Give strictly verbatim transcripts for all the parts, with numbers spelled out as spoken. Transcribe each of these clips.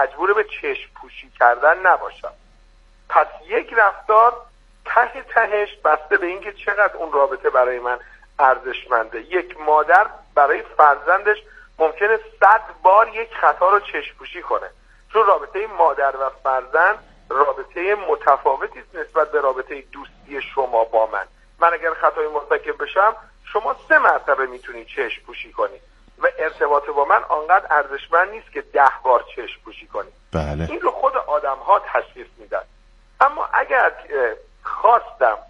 مجبور به چشم پوشی کردن نباشم. پس یک رفتار ته تهش بسته به اینکه چقدر اون رابطه برای من ارزشمنده. یک مادر برای فرزندش ممکنه صد بار یک خطا رو چشم پوشی کنه، چون رابطه مادر و فرزند رابطه متفاوتی است نسبت به رابطه دوستی شما با من. من اگر خطای مرتکب بشم شما سه مرتبه میتونید چشم پوشی کنید و ارتباط با من آنقدر ارزشمند نیست که ده بار چشم پوشی کنید. بله. این رو خود آدم ها تشخیص میدن. اما اگر خواستم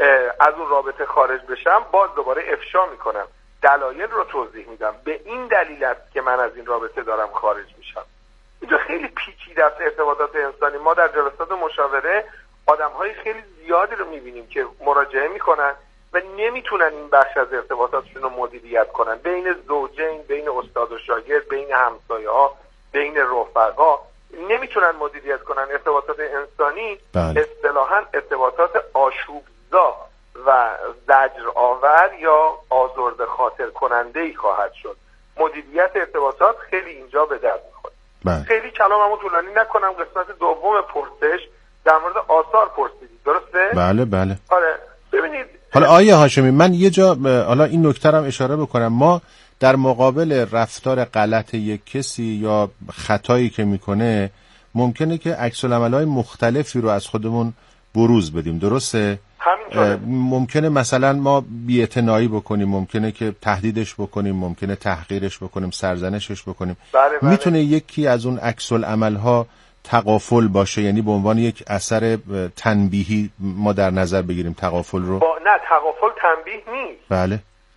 از اون رابطه خارج بشم باز دوباره افشا میکنم، دلایل رو توضیح میدم. به این دلیل است که من از این رابطه دارم خارج میشم. اینجا خیلی پیچیده است ارتباطات انسانی. ما در جلسات مشاوره آدم‌های خیلی زیادی رو می‌بینیم که مراجعه می‌کنن و نمیتونن این بخش از ارتباطاتشون رو مدیریت کنن، بین زوجین، بین استاد و شاگرد، بین همسایه‌ها، بین رفقا نمیتونن مدیریت کنن. ارتباطات انسانی بله. اصطلاحاً ارتباطات آشوبزا و زجر آور یا آزرده خاطر کننده‌ای خواهد شد. مدیریت ارتباطات خیلی اینجا به درد می‌خوره. بله. خیلی کلاممو طولانی نکنم، قسمت دوم پرسش در مورد آثار پرسیدید، درسته؟ بله بله. آره ببینید، حالا آیه هاشمی من یه جا حالا این نکته رو اشاره بکنم. ما در مقابل رفتار غلط یک کسی یا خطایی که میکنه ممکنه که عکس العمل‌های مختلفی رو از خودمون بروز بدیم، درسته؟ همینطوره. ممکنه مثلا ما بی‌اعتنایی بکنیم، ممکنه که تهدیدش بکنیم، ممکنه تحقیرش بکنیم، سرزنشش بکنیم. بله بله. میتونه یکی از اون عکس العمل‌ها تغافل باشه، یعنی به عنوان یک اثر تنبیهی ما در نظر بگیریم تغافل رو. با... نه تغافل تنبیه نیست. بله.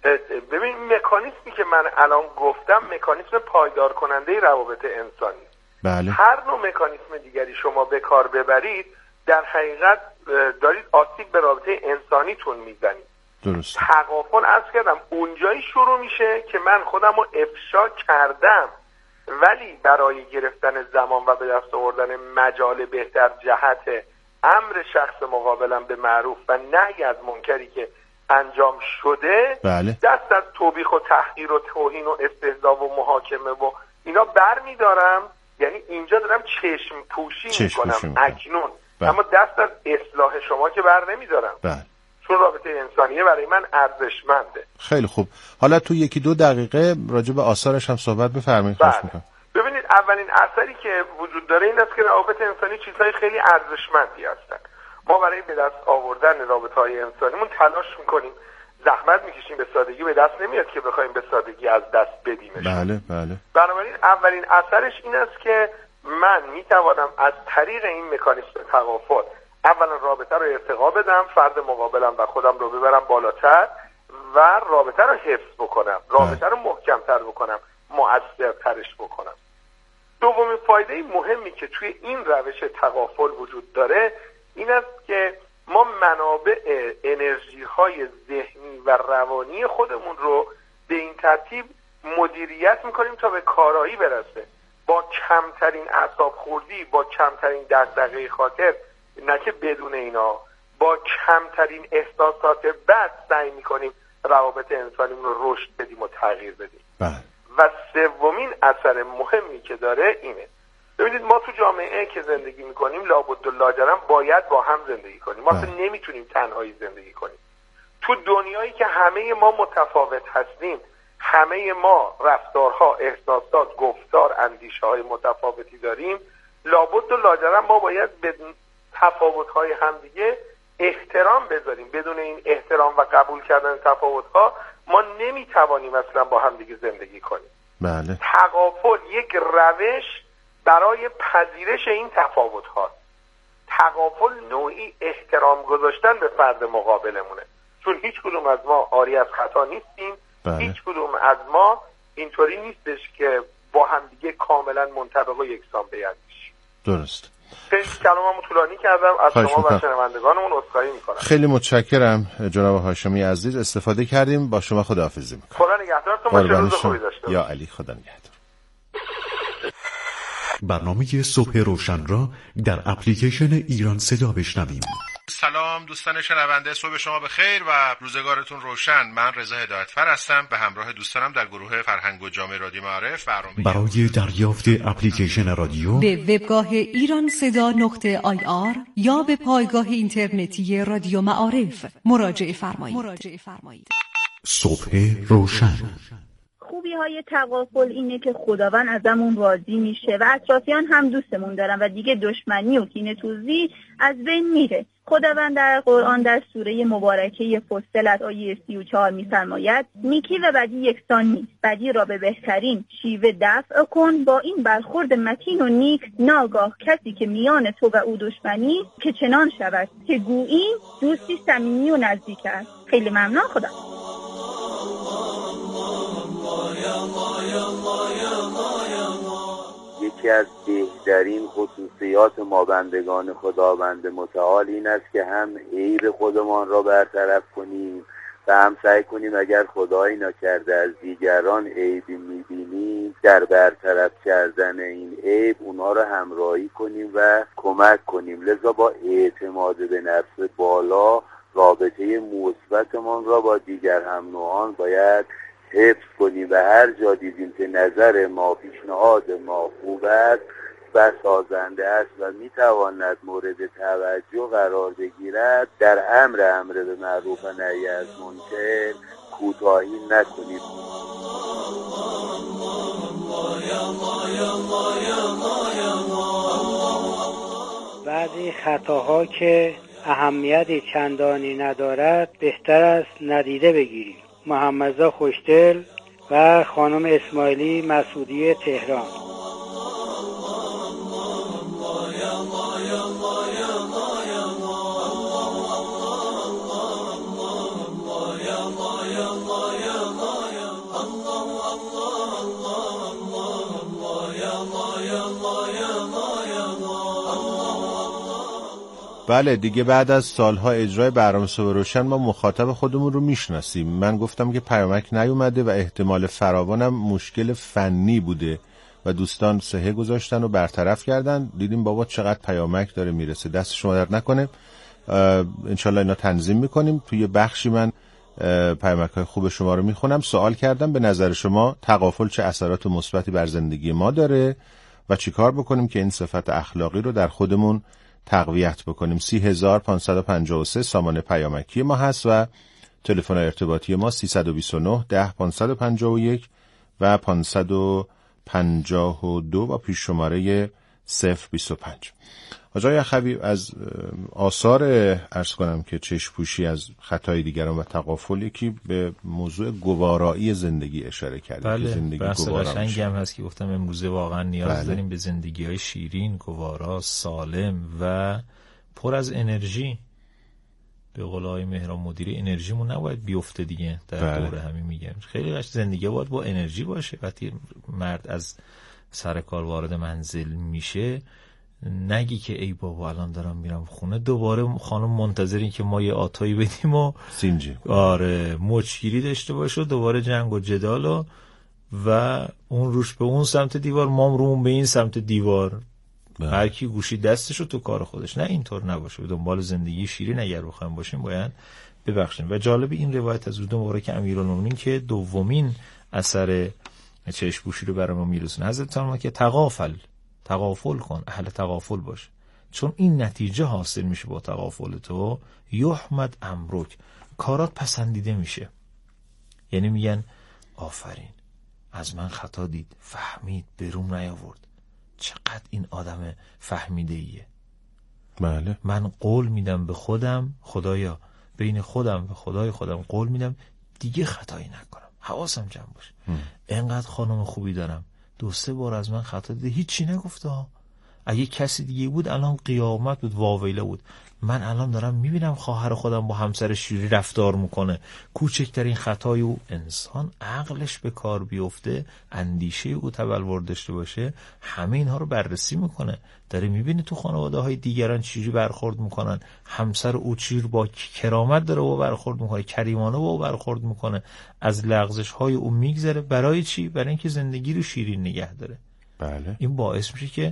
ببین مکانیزمی که من الان گفتم مکانیزم پایدار کننده روابط انسانی. بله. هر نوع مکانیزم دیگری شما به کار ببرید در حقیقت دارید آسیب به رابطه انسانیتون میزنید. درست. تغافل عرض کردم اونجایی شروع میشه که من خودم رو افشا کردم، ولی برای گرفتن زمان و به دست آوردن مجال بهتر جهت امر شخص مقابلم به معروف و نهی از منکری که انجام شده، بله. دست از توبیخ و تحقیر و توهین و استهزا و محاکمه و اینا بر میدارم. یعنی اینجا دارم چشم پوشی میکنم اکنون، بله. اما دست از اصلاح شما که بر نمیدارم. بله. چون رابطه انسانیه برای من ارزشمنده. خیلی خوب. حالا تو یکی دو دقیقه راجع به آثارش هم صحبت بفرمایید. خواهش می‌کنم. ببینید اولین اثری که وجود داره این است که روابط انسانی چیزهای خیلی ارزشمندی هستن. ما برای به دست آوردن رابطه‌های انسانیمون تلاش میکنیم، زحمت میکشیم، به سادگی به دست نمیاد که بخوایم به سادگی از دست بدیمش. بله بله. بنابراین اولین اثرش این است که من میتوانم از طریق این مکانیزم تغافل اولا رابطه رو ارتقا بدم، فرد مقابلم و خودم رو ببرم بالاتر و رابطه رو حفظ بکنم، رابطه رو محکم‌تر بکنم، مؤثرترش بکنم. دومین فایده مهمی که توی این روش تغافل وجود داره این است که ما منابع انرژی های ذهنی و روانی خودمون رو به این ترتیب مدیریت میکنیم تا به کارایی برسه، با کمترین اعصاب خوردی، با کمترین دغدغه خاطر، نه که بدون اینا، با کمترین احساسات بد سعی میکنیم روابط انسانیمون رو رشد بدیم و تغییر بدیم. بله. و سومین اثر مهمی که داره اینه، ببینید ما تو جامعه که زندگی میکنیم لابد و لاجرم باید با هم زندگی کنیم. ما اصلا نمیتونیم تنهایی زندگی کنیم. تو دنیایی که همه ما متفاوت هستیم، همه ما رفتارها، احساسات، گفتار، اندیشه های متفاوتی داریم، لابد و لاجرم ما باید به تفاوت‌های همدیگه احترام بذاریم. بدون این احترام و قبول کردن تفاوت‌ها ما نمیتوانیم اصلا با همدیگه زندگی کنیم. بله. تغافل یک روش برای پذیرش این تفاوت‌هاست. تغافل نوعی احترام گذاشتن به فرد مقابلمونه، چون هیچ کدوم از ما عاری از خطا نیستیم. بله. هیچ کدوم از ما اینطوری نیستش که با همدیگه کاملا منطبق و یکسان بیان بشیم. درست. خیلی کلاممو طولانی کردم، از شما و شنوندگانمون عذرخواهی میکنم. خیلی متشکرم جناب هاشمی عزیز، استفاده کردیم. با شما خداحافظی میکنم. خدا نگهدارتون باشه. روز خوبی داشته باشید. یا علی، خدا نگهدار. برنامه صبح روشن را در اپلیکیشن ایران صدا بشنویم. سلام دوستان شنونده، صبح شما بخیر و روزگارتون روشن. من رضا هدایتفر هستم، به همراه دوستانم در گروه فرهنگ و جامعه رادیو معارف برنامه برای دریافت اپلیکیشن رادیو به وبگاه ایران صدا نقطه آی آر یا به پایگاه اینترنتی رادیو معارف مراجعه فرمایید. صبح روشن. خوبی های تغافل اینه که خداوند ازمون راضی میشه و اطرافیان هم دوستمون دارن و دیگه دشمنی و کینه‌توزی از بین میره. خداوند در قرآن در سوره مبارکه فصلت آیه سی و چهار می‌فرماید نیکی و بدی یکسان نیست، بدی را به بهترین شیوه دفع کن، با این برخورد متین و نیک ناگاه کسی که میان تو و او دشمنی که چنان شود که گویی دوستی صمیمی و نزدیک است. خیلی ممنون. خدا یکی از بهترین خصوصیات ما بندگان خداوند متعال این است که هم عیب خودمان را برطرف کنیم و هم سعی کنیم اگر خدایی نکرده از دیگران عیبی میبینیم در برطرف کردن این عیب اونها را همراهی کنیم و کمک کنیم. لذا با اعتماد به نفس بالا رابطه مثبتمان را با دیگر هم نوعان باید حفظ کنیم و هر جا دیدیم که نظر ما، پیشنهاد ما خوب است و سازنده است و میتواند مورد توجه قرار بگیرد، در امر امر به معروف و نهی از منکر کوتاهی نکنیم. بعضی خطاها که اهمیتی چندانی ندارد بهتر است ندیده بگیریم. محمدرضا خوشدل و خانم اسماعیلی مسعودی تهران. بله دیگه بعد از سالها اجرای برنامه صبح روشن ما مخاطب خودمون رو میشناسیم. من گفتم که پیامک نیومده و احتمال فراوانم مشکل فنی بوده و دوستان سهه گذاشتن و برطرف کردن. دیدیم بابا چقدر پیامک داره میرسه، دست شما درد نکنه. انشالله اینا تنظیم میکنیم. توی بخشی من پیامک های خوب شما رو میخونم. سوال کردم به نظر شما تغافل چه اثرات مثبتی بر زندگی ما داره و چیکار بکنیم که این صفت اخلاقی رو در خودمون تقویت بکنیم. سی هزار پانصد و پنجاه و سه سامانه پیامکی ما هست و تلفن ارتباطی ما سیصد و بیست و نه ده پانصد و پنجاه و یک و پانصد و پنجاه و دو با پیش شماره صفر بیست و پنج. آقای اخوی، از آثار عرض کنم که چشم پوشی از خطای دیگران و تغافل یکی به موضوع گوارایی زندگی اشاره کرد. بله، زندگی بحث قشنگی هم هست که گفتم امروزه واقعا نیاز بله. داریم به زندگی‌های شیرین، گوارا، سالم و پر از انرژی. به قول آقای مهران مدیری انرژیمون نباید بیفته دیگه در بله. دوره همین میگم خیلی قشنگ زندگی باید با انرژی باشه. وقتی مرد از سر کار وارد منزل میشه نگی که ای بابا الان دارم میرم خونه، دوباره خانم منتظرین که ما یه آتایی بدیم و سینجی آره مچگیری داشته باشه و دوباره جنگ و جدال و, و اون روش به اون سمت دیوار، ما رومون به این سمت دیوار، هر کی گوشی دستشو تو کار خودش. نه اینطور نباشه. به دنبال زندگی شیرین اگر بخوایم باشیم باید ببخشیم. و جالب این روایت از رود مبارک امیرالمومنین که دومین اثر چشم پوشی رو برای ما میرسونه. حضرت فرمودن که تغافل تغافل کن، اهل تغافل باش، چون این نتیجه حاصل میشه با تغافل تو، یحمد امرک، کارات پسندیده میشه. یعنی میگن آفرین از من خطا دید، فهمید، بروم نیاورد، چقدر این آدم فهمیده ایه. بله. من قول میدم به خودم، خدایا بین خودم و خدای خودم قول میدم دیگه خطایی نکنم، حواسم جمع باشه. اینقدر خانم خوبی دارم، دو سه بار از من خطا دیده، هیچی نگفته ها. اگه کسی دیگه بود الان قیامت بود، واویله بود. من الان دارم میبینم خواهر خودم با همسر شیری رفتار میکنه، کوچکترین خطای او، انسان عقلش به کار بیفته، اندیشه او تبلور داشته باشه، همه اینها رو بررسی میکنه. داره میبینه تو خانواده های دیگران چیزی برخورد میکنن، همسر او چیر با کرامت داره با برخورد میکنه، کریمانه با برخورد میکنه، از لغزش های او میگذره. برای چی؟ برای اینکه زندگی رو شیرین نگه داره. بله. این باعث میشه که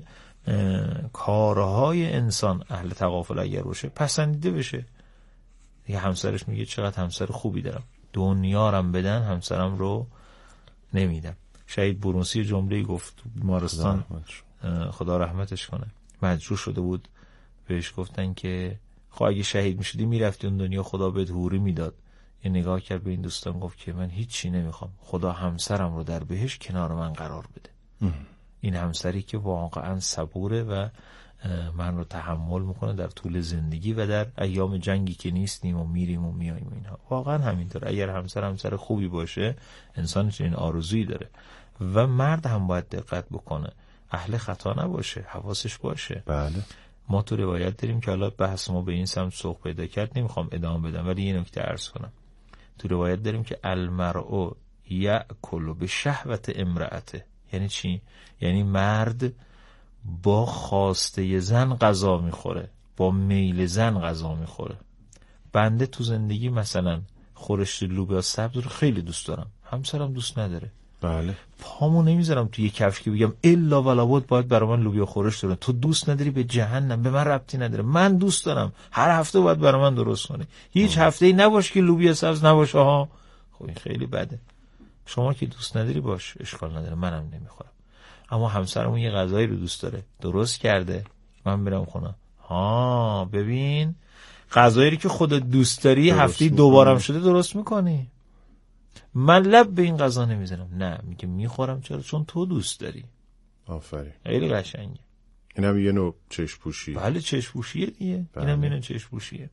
کارهای انسان اهل تغافل اگر باشه پسندیده بشه. یه همسرش میگه چقدر همسر خوبی دارم، دنیا رم بدن همسرم رو نمیدم. شهید برونسی جمله‌ای گفت بیمارستان، خدا رحمتش کنه، مجروح شده بود، بهش گفتن که خب اگه شهید میشدی میرفتی اون دنیا، خدا بهت حوری میداد. یه نگاه کرد به این دوستان گفت که من هیچی نمیخوام، خدا همسرم رو در بهشت کنار من قرار بده. ام. این همسری که واقعا صبوره و من رو تحمل میکنه در طول زندگی و در ایام جنگی که نیستیم و میریم و میاییم و اینها. واقعا همینطور. اگر همسر همسر خوبی باشه انسان چنین آرزویی داره. و مرد هم باید دقت بکنه، اهل خطا نباشه، حواسش باشه. بله. ما تو روایت داریم که حالا بحث ما به این سمت سوق پیدا کرد، نمیخوام ادامه بدم ولی یه نکته عرض کنم. تو روایت داریم که المرء یأکل بشهوت امرأته. یعنی چی؟ یعنی مرد با خواسته زن غذا میخوره، با میل زن غذا میخوره. بنده تو زندگی مثلا خورشت لوبیا سبز رو خیلی دوست دارم، همسرم دوست نداره. بله. پامو نمیذارم توی یه کفش که بگم الا ولا بود باید برای من لوبیا خورشت داره. تو دوست نداری به جهنم، به من ربطی نداره، من دوست دارم، هر هفته باید برای من درست کنی. هیچ هفته‌ای نباشه که لوبیا سبز نباشه ها. خب این خیلی بده. شما که دوست نداری باش، اشکال نداره، منم نمیخورم. اما همسرمون یه غذایی رو دوست داره، درست کرده، من میرم خونه. ها ببین غذایی رو که خودت دوست داری هفته دوبارم شده درست میکنی. من لب به این غذا نمیزنم، نه میگه میخورم. چرا؟ چون تو دوست داری. آفرین. خیلی قشنگه. اینم یه نوع چشم پوشی. بله چشم پوشیه دیگه. بله. اینم یه نوع چشم پوشیه.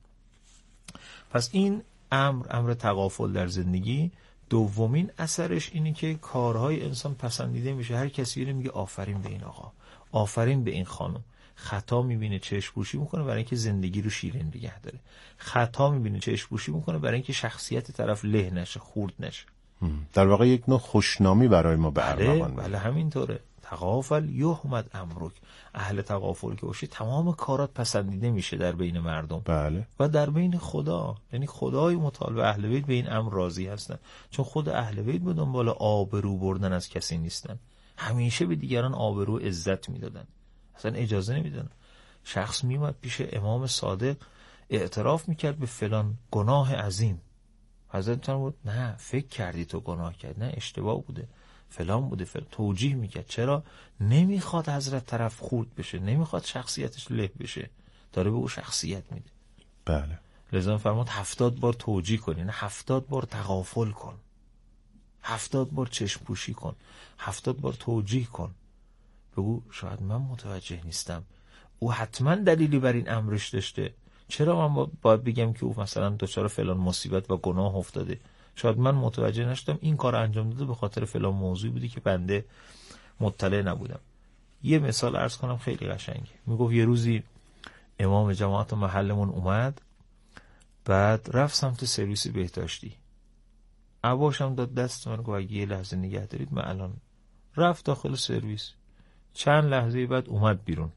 پس این امر امر تغافل در زندگی. دومین اثرش اینه که کارهای انسان پسندیده میشه. هر کسی میره میگه آفرین به این آقا، آفرین به این خانم. خطا میبینه چشم پوشی میکنه برای اینکه زندگی رو شیرین نگه داره. خطا میبینه چشم پوشی میکنه برای اینکه شخصیت طرف له نشه، خورد نشه. در واقع یک نوع خوشنامی برای ما به ارمغان. بله, بله همینطوره. تغافل یحمد امرک. اهل تغافل که باشی تمام کارات پسندیده میشه در بین مردم. بله. و در بین خدا، یعنی خدای متعال و اهل بیت به این امر راضی هستن، چون خود اهل بیت به دنبال آبرو بردن از کسی نیستن. همیشه به دیگران آبرو عزت میدادن، اصلا اجازه نمیدادن. شخص میومد پیش امام صادق اعتراف میکرد به فلان گناه عظیم، حضرت فرمود نه فکر کردی تو گناه کرد، نه اشتباه بوده، فلان بوده، فلان. توجیه میکرد. چرا؟ نمیخواد حضرت طرف خورد بشه، نمیخواد شخصیتش له بشه، داره به او شخصیت میده. بله. لذا فرمود هفتاد بار توجیه کن، یعنی هفتاد بار تغافل کن، هفتاد بار چشم پوشی کن، هفتاد بار توجیه کن. بگو شاید من متوجه نیستم، او حتما دلیلی بر این امرش داشته. چرا من باید بگم که او مثلا دچار فلان مصیبت و گناه افتاده؟ شاید من متوجه نشدم این کار انجام داده به خاطر فلان موضوعی بودی که بنده مطلع نبودم. یه مثال عرض کنم خیلی قشنگه. میگفت یه روزی امام جماعت محلمون اومد، بعد رفت سمت سرویس بهداشتی. عباشم داد دست من، گفت اگه یه لحظه نگه دارید من الان. رفت داخل سرویس، چند لحظه بعد اومد بیرون،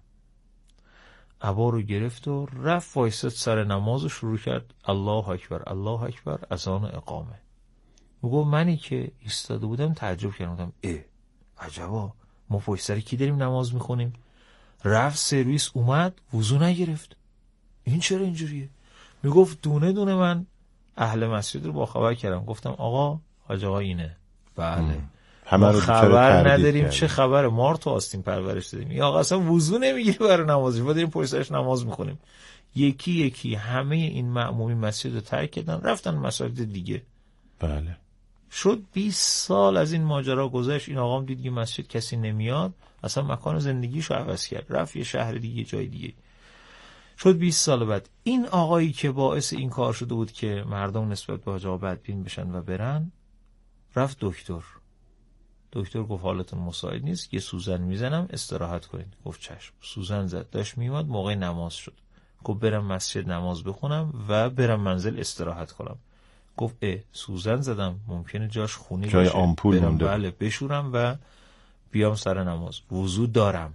عبا رو گرفت و رفت وایساد سر نماز و شروع کرد الله اکبر الله اکبر اذان و اقامه. میگه منی که ایستاده بودم تعجب کردم، اه عجبا ما پشت سر کی داریم نماز میخونیم؟ رفت سرویس اومد وضو نگرفت، این چرا اینجوریه؟ میگفت دونه دونه من اهل مسجد رو با خبر کردم، گفتم آقا حاج آقا اینه. بله ما خبر نداریم چه خبره، مار تو آستین پرورش دادیم، یا آقا اصلا وضو نمیگیری برای نمازش، ما داریم پشت سرش نماز میخونیم. یکی یکی همه این مأمومین مسجد رو ترک کردن رفتن مساجد دیگه. بله. شد بیست سال از این ماجرا گذشت، این آقام دید که مسجد کسی نمیاد، اصلا مکان زندگیشو عوض کرد، رفت یه شهر دیگه، جای دیگه. شد بیست سال بعد این آقایی که باعث این کار شده بود که مردم نسبت به حاج آقا بدبین بشن و برن، رفت دکتر. دکتر گفت حالتون مساعد نیست، یه سوزن میزنم استراحت کنید. گفت چشم. سوزن زد، داشت میومد موقع نماز شد، گفت برم مسجد نماز بخونم و برم منزل استراحت کنم. گفت اه سوزن زدم ممکنه جاش خونی جای باشه، آمپول برم مونده، بله بشورم و بیام سر نماز. وضو دارم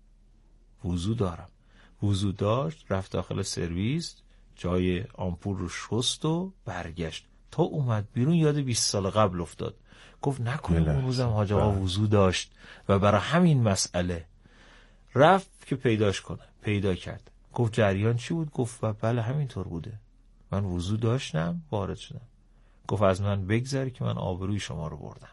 وضو دارم وضو داشت، رفت داخل سرویس، جای آمپول رو شست و برگشت. تا اومد بیرون یاد بیست سال قبل افتاد، گفت نکنه اون روزم حاج آقا وضو داشت و برای همین مسئله. رفت که پیداش کنه، پیدا کرد. گفت جریان چی بود؟ گفت بله همینطور بوده، من وضو داشتم وارد شدم. گفت از من بگذری که من آبروی شما رو بردم.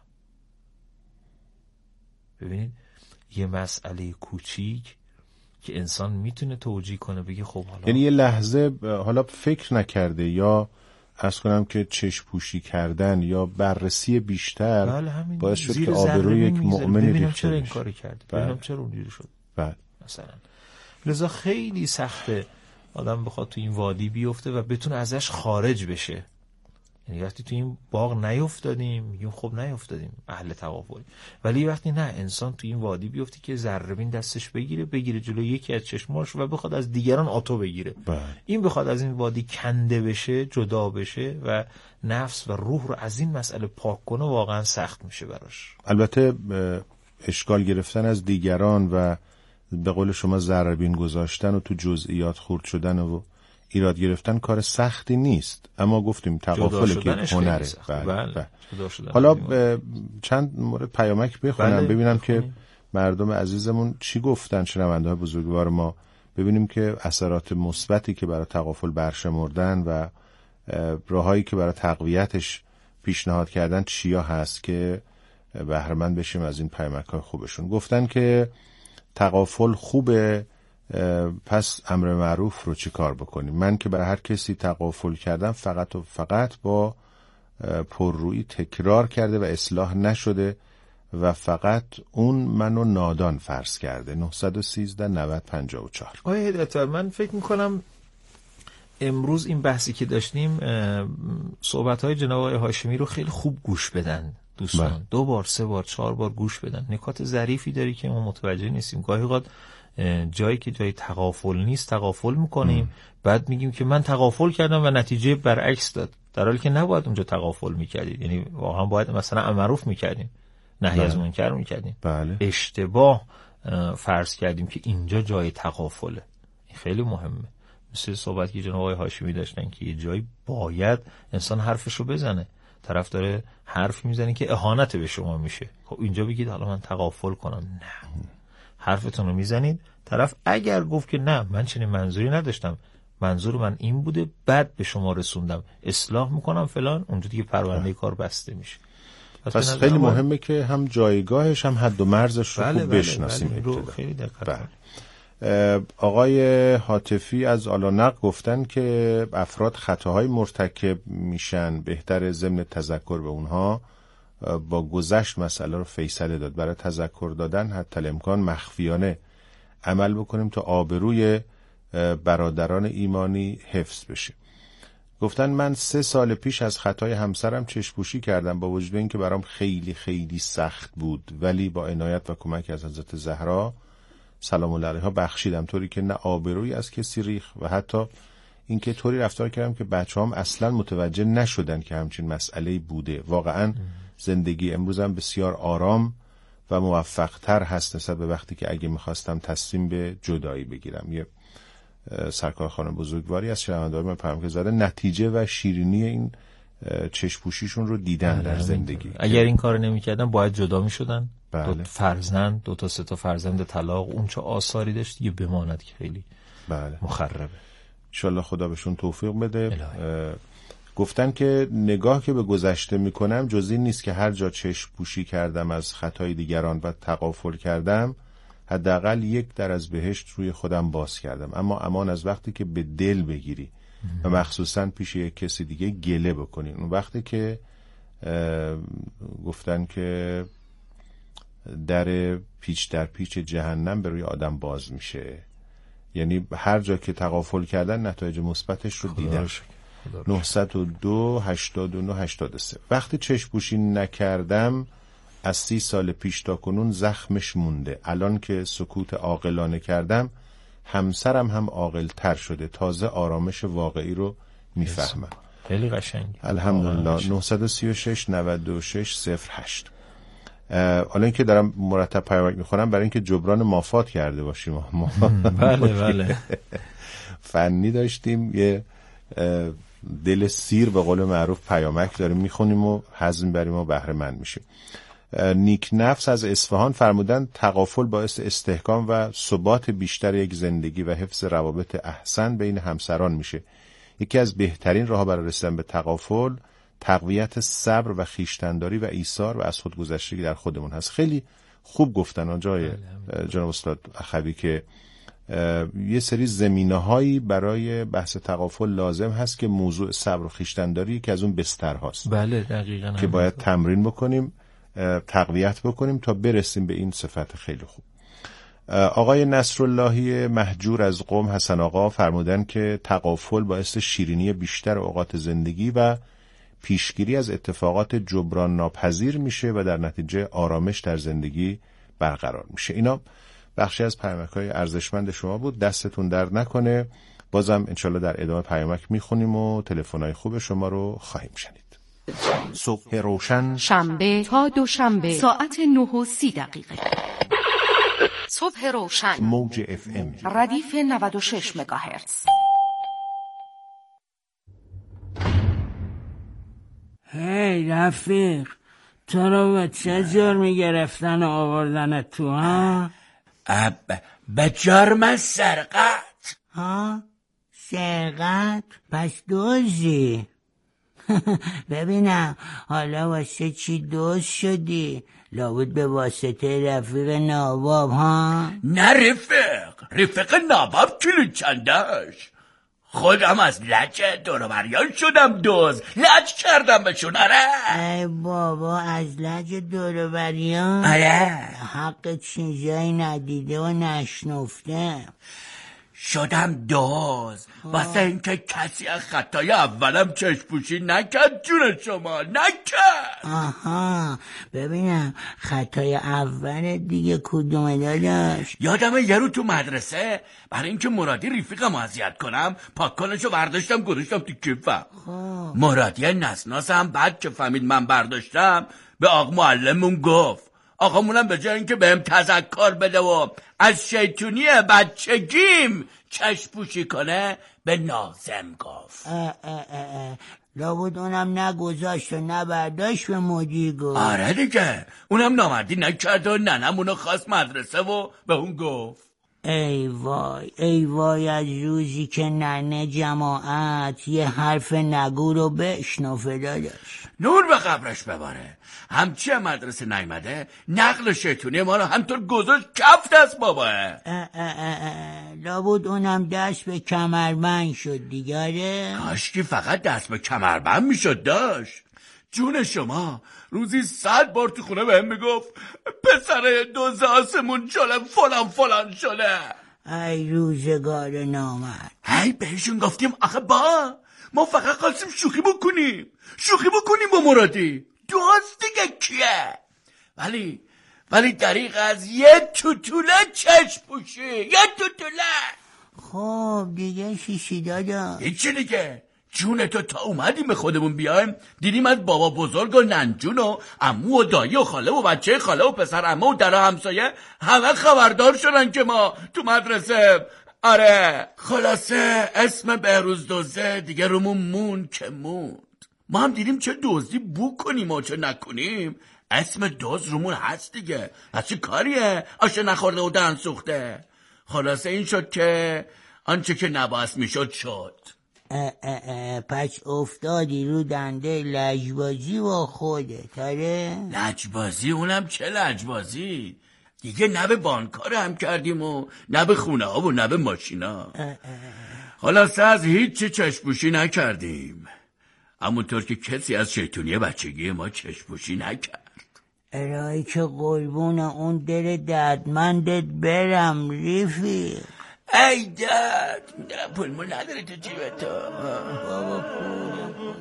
ببینید یه مسئله کوچیک که انسان میتونه توجیه کنه، بگه خب حالا، یعنی یه لحظه حالا فکر نکرده یا عرض کنم که چشم پوشی کردن یا بررسی بیشتر بله باعث شد که آبروی یک مؤمن ریخته بشه. چرا این کاری کرد؟ ببینم چرا اونجوری شد. بله. مثلا لذا خیلی سخته آدم بخواد تو این وادی بیفته و بتونه ازش خارج بشه. یعنی وقتی تو این باغ نیفتادیم میگیم خب نیفتادیم، اهل تغافل. ولی وقتی نه، انسان تو این وادی بیفته که ذره‌بین دستش بگیره بگیره جلو یکی از چشماش و بخواد از دیگران آتو بگیره. بله. این بخواد از این وادی کنده بشه، جدا بشه و نفس و روح رو از این مسئله پاک کنه، واقعا سخت میشه براش. البته اشکال گرفتن از دیگران و به قول شما ذره‌بین گذاشتن و تو جزئیات خورد شدن و ایراد گرفتن کار سختی نیست، اما گفتیم تغافل که هنره. بله. بله. حالا چند مورد پیامک بخونم. بله. ببینم بخونیم. که مردم عزیزمون چی گفتن، شنونده‌های بزرگوار ما، ببینیم که اثرات مثبتی که برای تغافل برشمردن و راههایی که برای تقویتش پیشنهاد کردن چیا هست که بهره مند بشیم از این پیامک‌های خوبشون. گفتن که تغافل خوبه، پس امر معروف رو چی کار بکنیم؟ من که برای هر کسی تغافل کردم فقط و فقط با پررویی تکرار کرده و اصلاح نشده و فقط اون منو نادان فرض کرده. نه یک سه نود پنجاه و چهار. آقای هدایت‌ور، من فکر میکنم امروز این بحثی که داشتیم صحبت‌های جناب آقای هاشمی رو خیلی خوب گوش بدن دوستان. بله. دو بار سه بار چهار بار گوش بدن. نکات ظریفی داری که ما متوجه نیستیم. گاهی اوقات جایی که جای تغافل نیست تغافل میکنیم، ام. بعد میگیم که من تغافل کردم و نتیجه برعکس داد، در حالی که نباید اونجا تغافل میکردید. یعنی واقعا باید مثلا امر معروف میکردیم، نهی از منکر میکردیم. بله. اشتباه فرض کردیم که اینجا جای تغافله. این خیلی مهمه. مثل صحبت که جناب آقای هاشمی داشتن که یه جایی باید انسان حرفشو بزنه. طرف داره حرف میزنه که اهانت به شما میشه، خب اینجا بگید حالا من تغافل کنم. نه، حرفتون رو میزنید. طرف اگر گفت که نه من چنین منظوری نداشتم، منظور من این بوده، بعد به شما رسوندم، اصلاح میکنم فلان، اونجا دیگه پرونده کار بسته میشه. پس, پس خیلی مهمه که هم جایگاهش هم حد و مرزش رو بله خوب بله بشناسیم. بله رو خیلی دقت کنیم. آقای حاتفی از آلانق گفتن که افراد خطاهای مرتکب میشن، بهتر ضمن تذکر به اونها با گذشت مسئله رو فیصله داد. برای تذکر دادن حتی الامکان مخفیانه عمل بکنیم تا آبروی برادران ایمانی حفظ بشه. گفتن من سه سال پیش از خطای همسرم چشم‌پوشی کردم، با وجود اینکه برام خیلی خیلی سخت بود، ولی با عنایت و کمک از حضرت زهرا سلام الله علیها بخشیدم، طوری که نه آبرویی از کسی ریخ و حتی اینکه طوری رفتار کردم که بچه‌هام اصلا متوجه نشدن که همچین مسئله‌ای بوده. واقعا زندگی امروزم بسیار آرام و موفق‌تر هست نسبت به وقتی که اگه می‌خواستم تصمیم به جدایی بگیرم. یه سرکار خانم بزرگواری از شنونده‌های من پیام زده نتیجه و شیرینی این چشم‌پوشیشون رو دیدن در زندگی. اگر این کارو نمی‌کردن باید جدا می‌شدن. بله. دو فرزند، دو تا سه تا فرزند طلاق، اون چه آثاری داشت دیگه بماند که خیلی بله. مخربه. انشالله خدا بهشون توفیق بده. گفتن که نگاه که به گذشته میکنم جز این نیست که هر جا چشم پوشی کردم از خطای دیگران و تغافل کردم، حداقل یک در از بهشت روی خودم باز کردم. اما امان از وقتی که به دل بگیری و مخصوصا پیش یک کسی دیگه گله بکنی. اون وقتی که گفتن که در پیچ در پیچ جهنم به روی آدم باز میشه. یعنی هر جا که تغافل کردن نتایج مثبتش رو دیدن. نه صد و دو هشتاد و نه هشتاد و سه. وقتی چشم‌پوشی نکردم از سی سال پیش تا کنون زخمش مونده. الان که سکوت عاقلانه کردم همسرم هم عاقل تر شده، تازه آرامش واقعی رو میفهمم. خیلی قشنگ. الحمدلله. نه سه شش نود و شش صفر هشت. حالا اینکه دارم مرتب پیامک میخونم برای اینکه جبران مافات کرده باشیم. ما بله بله فنی داشتیم، یه دل سیر به قول معروف پیامک داریم میخونیم و هضم بریم و بهره مند میشیم. نیک نفس از اصفهان فرمودن تغافل باعث استحکام و ثبات بیشتر یک زندگی و حفظ روابط احسن بین همسران میشه. یکی از بهترین راه‌ها برای رسیدن به تغافل تقویت صبر و خویشتن‌داری و ایثار و از خودگذشتگی در خودمون هست. خیلی خوب گفتن آنجای جناب استاد اخوی که یه سری زمینه‌هایی برای بحث تغافل لازم هست که موضوع صبر و خویشتن‌داری که از اون بستر هاست. بله دقیقاً. که باید تمرین بکنیم، تقویت بکنیم تا برسیم به این صفت خیلی خوب. آقای نصراللهی مهجور از قم حسن آقا فرمودن که تغافل باعث شیرینی بیشتر اوقات زندگی و پیشگیری از اتفاقات جبران ناپذیر میشه و در نتیجه آرامش در زندگی برقرار میشه. اینا بخشی از پیامک‌های ارزشمند شما بود. دستتون درد نکنه. بازم انشالله در ادامه پیامک میخونیم و تلفن‌های خوب شما رو خواهیم شنید. صبح روشن شنبه تا دوشنبه ساعت نه و سی دقیقه. صبح روشن موج اف ام ردیف نود و شش مگاهرتز. هی رفیق، تو رو به چه جرمی گرفتن و آوردن تو ها؟ اب به جرم سرقت. ها؟ سرقت؟ پس دوزی؟ ببینم حالا واسه چی دوز شدی؟ لابد به واسطه رفیق نواب ها؟ نه رفیق، رفیق نواب کلو چندش. خودم از لج دوروبریان شدم دوز، لج کردم بهشون. آره ای بابا، از لج دوروبریان؟ آره حق چیزایی ندیده و نشنفته شدم دوز واسه اینکه کسی از خطای اولم چشم پوشی نکرد. جون شما نکرد. آها ببینم خطای اول دیگه کدومه داداش؟ یادمه یه رو تو مدرسه برای اینکه مرادی رفیقم اذیت کنم پاککنشو برداشتم گذاشتم تو کیفم. مرادی نسناس هم بعد که فهمید من برداشتم به آقا معلممون گفت. آقامونم به جای اینکه بهم تذکر بده و از شیطونی بچگیم چشم پوشی کنه به ناظم گفت. اه اه اه. لابد اونم نگذاشت و نبرداشت به مدیر گفت. آره دیگه، اونم نامردی نکرد و ننمونو خواست مدرسه و به اون گفت. ای وای ای وای از روزی که ننه جماعت یه حرف نگو رو بشنفه داداش. نور به قبرش بباره. همچی مدرسه نیمده نقل شیطونی ما رو همطور گذاشت کف دست باباه. لابد اونم دست به کمربند شد دیگره. کاشکی فقط دست به کمربند میشد داشت. جون شما روزی صد بار تو خونه بهم میگفت پسر دوز آسمون شده فلان فلان شده. ای روزگار نامرد. هی بهشون گفتیم آخه با ما فقط خواستیم شوخی بکنیم شوخی بکنیم با مرادی. دوست دیگه کیه؟ ولی ولی دریغ از یه توتوله چشم پوشی. یه توتوله. خب دیگه شیشی دادا هیچی دیگه. جون تو تا اومدیم به خودمون بیایم دیدیم از بابا بزرگ و ننجون و عمو و دایی و خاله و بچه خاله و پسر عمو و در همسایه همه خبردار شدن که ما تو مدرسه. آره خلاصه اسم بهروز دوزه دیگه رومون مون که موند. ما هم دیدیم چه دزدی بو کنیم و چه نکنیم اسم دوز رومون هست دیگه. از چه کاریه آشه نخورده و دهن سوخته. خلاصه این شد که آنچه که نباس میشد شد. اه اه اه پس افتادی رو دنده لجبازی و خودت. آره لجبازی؟ اونم چه لجبازی دیگه؟ نه به بانکار هم کردیم و نه به خونه ها و نه به ماشینا. خلاصه از هیچ چه چشمپوشی نکردیم همونطور که کسی از شیطونی بچگی ما چشمپوشی نکرد. الهی که قربون اون دل دردمندت برم رفیق. ای داد میدارم پول مول نداره تو جیبتو. بابا پول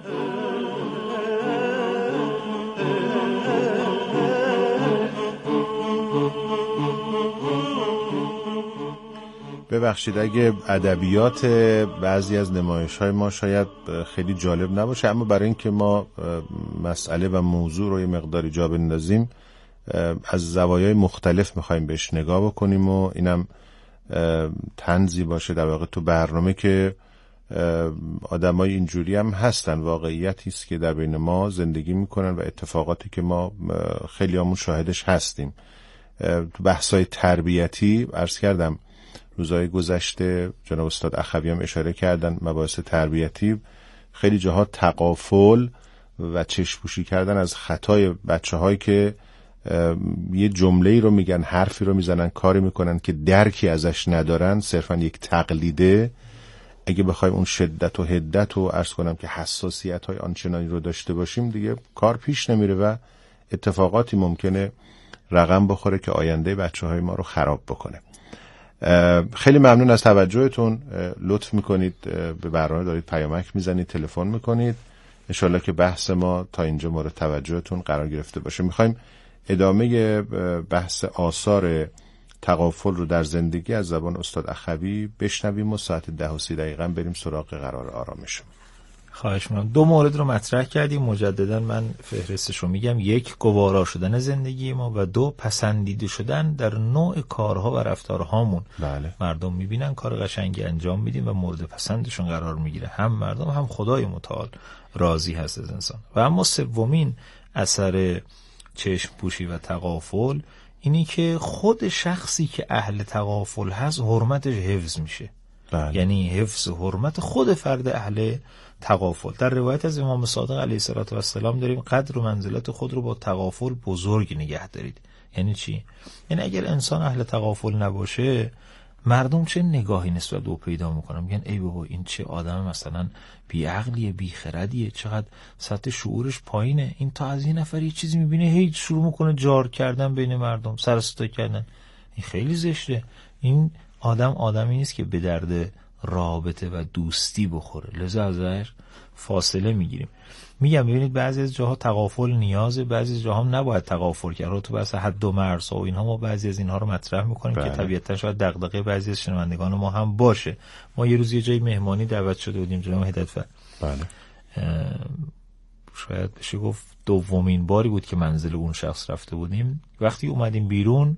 ببخشید اگه ادبیات بعضی از نمایش‌های ما شاید خیلی جالب نباشه، اما برای اینکه ما مسئله و موضوع رو یه مقداری جا بندازیم از زوایای مختلف می‌خوایم بهش نگاه بکنیم و اینم طنزی باشه در واقع تو برنامه که آدمای اینجوری هم هستن، واقعیتی است که در بین ما زندگی میکنن و اتفاقاتی که ما خیلی همون شاهدش هستیم. تو بحثای تربیتی عرض کردم روزهای گذشته جناب استاد اخوی هم اشاره کردن، مباحث تربیتی خیلی جاها تغافل و چشم‌پوشی کردن از خطای بچه‌هایی که یه جمله‌ای رو میگن، حرفی رو میزنن، کاری میکنن که درکی ازش ندارن، صرفا یک تقلیده. اگه بخوایم اون شدت و حدت و عرض کنم که حساسیت‌های آنچنانی رو داشته باشیم دیگه کار پیش نمیره و اتفاقاتی ممکنه رقم بخوره که آینده بچه‌های ما رو خراب بکنه. خیلی ممنون از توجهتون، لطف میکنید به برنامه دارید پیامک میزنید، تلفن میکنید. انشالله که بحث ما تا اینجا مورد توجهتون قرار گرفته باشه. میخوایم ادامه بحث آثار تغافل رو در زندگی از زبان استاد اخوی بشنویم و ساعت ده و سی دقیقا بریم سراغ قرار آرامش. خواهش می‌کنم. دو مورد رو مطرح کردیم، مجددا من فهرستش رو میگم. یک، گوارا شدن زندگی ما و دو، پسندیده شدن در نوع کارها و رفتارهامون. بله. مردم میبینن کار قشنگی انجام میدیم و مورد پسندشون قرار میگیره، هم مردم هم خدای متعال راضی هست از انسان. و اما سومین اثر چشم پوشی و تغافل اینی که خود شخصی که اهل تغافل هست حرمتش حفظ میشه. بله. یعنی حفظ حرمت خود فرد اهل تغافل. در روایت از امام صادق علیه السلام داریم قدر و منزلت خود رو با تغافل بزرگ نگه دارید. یعنی چی؟ یعنی اگر انسان اهل تغافل نباشه، مردم چه نگاهی نسبت به او پیدا میکنن؟ میگن ای بابا این چه آدم مثلا بی عقلیه، بی خردیه، چقدر سطح شعورش پایینه، این تا از این نفر یه چیزی میبینه هی شروع میکنه جار کردن بین مردم، سر و صدا کردن. این خیلی زشته. این آدم آدمی نیست که به درد رابطه و دوستی بخوره، لذا ازش فاصله میگیریم. میگم ببینید بعضی از جاها تغافل نیازه، بعضی از جاها هم نباید تغافل کرد. تو بحث حد و مرز و اینها ما بعضی از اینها رو مطرح میکنیم بله. که طبیعتا شاید دغدغه بعضی از شنوندگان ما هم باشه. ما یه روز یه جای مهمانی دعوت شده بودیم جناب هدایت‌فر. بله. شاید بشه گفت دومین باری بود که منزل اون شخص رفته بودیم. وقتی اومدیم بیرون،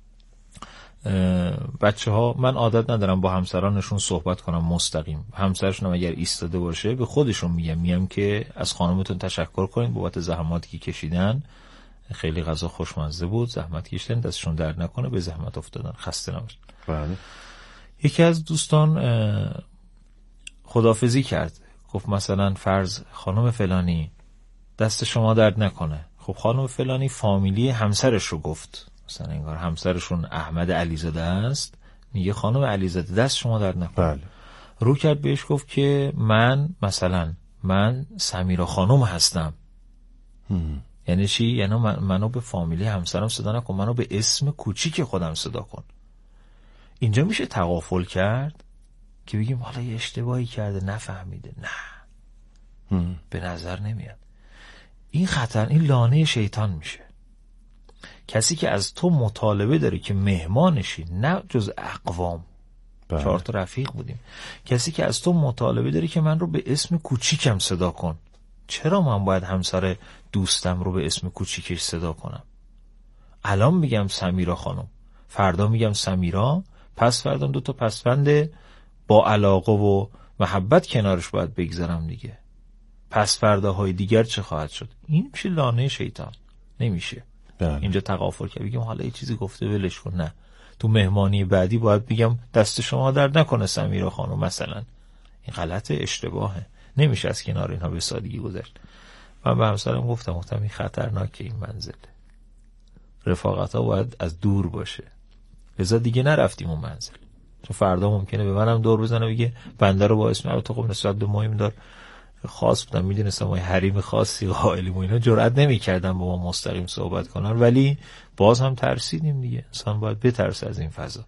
بچه ها، من عادت ندارم با همسرانشون صحبت کنم مستقیم. همسرشون هم اگر ایستاده باشه به خودشون میگم میگم که از خانمتون تشکر کنید بابت زحماتی که کشیدن، خیلی غذا خوشمزه بود، زحمت کشیدن، دستشون درد نکنه، به زحمت افتادن، خسته نباشن. بله. یکی از دوستان خداحافظی کرد، گفت مثلا فرض خانم فلانی دست شما درد نکنه. خب خانم فلانی فامیلی همسرش رو گفت، مثلا انگار همسرشون احمد علیزاده است، میگه خانم علیزاده دست شما درد نکنه. بله. رو کرد بهش گفت که من مثلا من سمیرا خانم هستم. هم. یعنی چی؟ یعنی من منو به فامیلی همسرم صدا نکن، منو به اسم کوچیک خودم صدا کن. اینجا میشه تغافل کرد که بگیم حالا یه اشتباهی کرده نفهمیده؟ نه، هم. به نظر نمیاد. این خطر، این لانه شیطان میشه. کسی که از تو مطالبه داره که مهمانشی، نه جز اقوام، بله. چهار تا رفیق بودیم، کسی که از تو مطالبه داره که من رو به اسم کوچیکم صدا کن، چرا من باید همسر دوستم رو به اسم کوچیکش صدا کنم؟ الان میگم سمیرا خانم، فردا میگم سمیرا، پس فردا دو تا پسوند با علاقه و محبت کنارش باید بگذارم دیگه. پس فرداهای دیگر چه خواهد شد؟ این میشه لانه شیطان. نمیشه. بله. اینجا تغافل کرد بگیم حالا یه چیزی گفته ولش کن. نه، تو مهمانی بعدی باید بگم دست شما درد نکنه سمیرا خانم مثلا. این غلطه، اشتباهه، نمیشه از کنار اینها به سادگی گذشت. من به همسرم گفتم گفتم این خطرناکه، این منزل رفاقت ها باید از دور باشه. لذا دیگه نرفتیم اون منزل، چون فردا ممکنه به منم دور بزنه بگه بنده رو با اسم البته خب نسبت به مهم دار خاص بودم، میدونستم ما حریم خاصی قائلیم و اینا، جرئت نمی‌کردن با ما مستقیم صحبت کنن، ولی باز هم ترسیدیم دیگه. انسان باید بترسه از این فضا.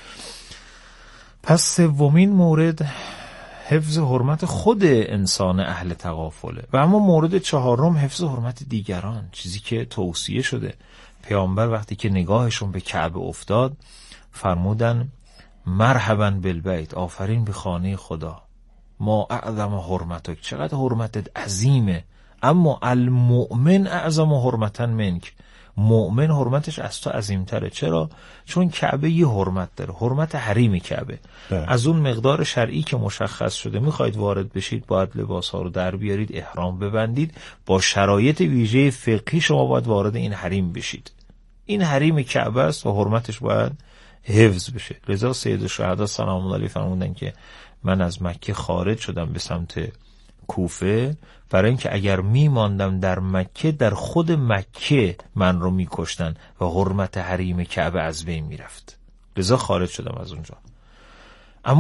پس سومین مورد حفظ حرمت خود انسان اهل تغافله. و اما مورد چهارم حفظ حرمت دیگران، چیزی که توصیه شده. پیامبر وقتی که نگاهشون به کعبه افتاد فرمودن مرحبا بالبیت، آفرین به خانه خدا، ما اعظم حرمتک، چقدر حرمتت عظیمه، اما المؤمن اعظم حرمتن منک، مؤمن حرمتش از تو عظیم‌تره. چرا؟ چون کعبه یه حرمت داره، حرمت حریم کعبه. ده. از اون مقدار شرعی که مشخص شده میخواید وارد بشید، باید لباس‌ها رو در بیارید، احرام ببندید، با شرایط ویژه فقهی شما باید وارد این حریم بشید. این حریم کعبه است و حرمتش باید حفظ بشه. لذا سید الشهدا سلام الله علیه فرمودن که من از مکه خارج شدم به سمت کوفه برای اینکه اگر میماندم در مکه، در خود مکه من رو میکشتن و حرمت حریم کعبه از بین میرفت. لذا خارج شدم از اونجا.